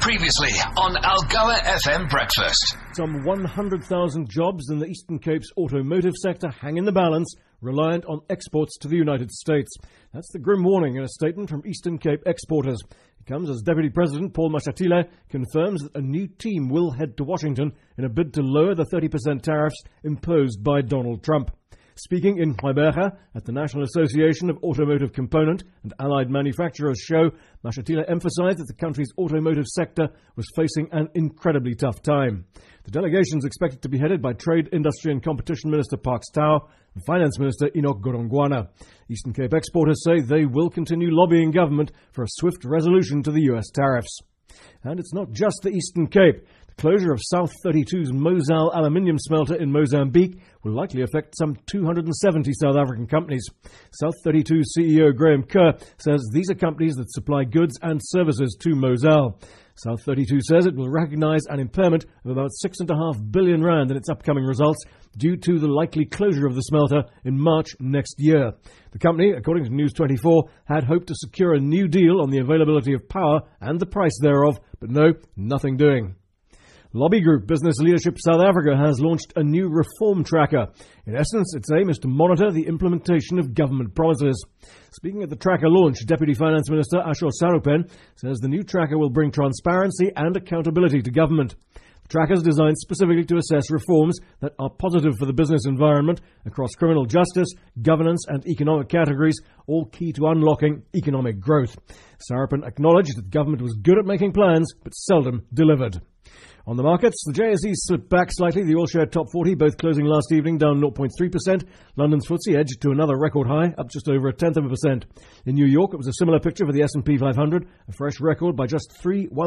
Previously on Algoa FM Breakfast. Some 100,000 jobs in the Eastern Cape's automotive sector hang in the balance, reliant on exports to the United States. That's the grim warning in a statement from Eastern Cape exporters. It comes as Deputy President Paul Mashatile confirms that a new team will head to Washington in a bid to lower the 30% tariffs imposed by Donald Trump. Speaking in Gqeberha at the National Association of Automotive Component and Allied Manufacturers show, Mashatile emphasized that the country's automotive sector was facing an incredibly tough time. The delegation is expected to be headed by Trade, Industry and Competition Minister Parks Tau and Finance Minister Enoch Godongwana. Eastern Cape exporters say they will continue lobbying government for a swift resolution to the US tariffs. And it's not just the Eastern Cape. The closure of South 32's Mozal aluminium smelter in Mozambique will likely affect some 270 South African companies. South 32 CEO Graham Kerr says these are companies that supply goods and services to Mozal. South 32 says it will recognise an impairment of about R6.5 billion in its upcoming results due to the likely closure of the smelter in March next year. The company, according to News 24, had hoped to secure a new deal on the availability of power and the price thereof, but no, nothing doing. Lobby group Business Leadership South Africa has launched a new reform tracker. In essence, its aim is to monitor the implementation of government promises. Speaking at the tracker launch, Deputy Finance Minister Ashor Sarupen says the new tracker will bring transparency and accountability to government. The tracker is designed specifically to assess reforms that are positive for the business environment across criminal justice, governance and economic categories, all key to unlocking economic growth. Sarupen acknowledged that government was good at making plans but seldom delivered. On the markets, the JSE slipped back slightly. The all-share top 40 both closing last evening down 0.3%. London's FTSE edged to another record high, up just over 0.1%. In New York, it was a similar picture for the S&P 500, a fresh record by just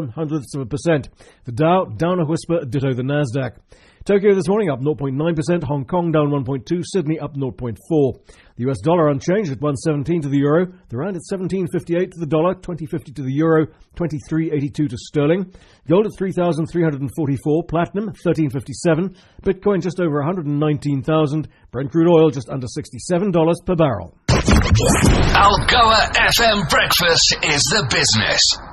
0.03%. The Dow down a whisper, ditto the Nasdaq. Tokyo this morning up 0.9%, Hong Kong down 1.2%, Sydney up 0.4%. The US dollar unchanged at 1.17 to the euro, the rand at 17.58 to the dollar, 20.50 to the euro, 23.82 to sterling. Gold at 3,344, platinum 13.57, Bitcoin just over 119,000, Brent crude oil just under $67 per barrel. Algoa FM Breakfast is the business.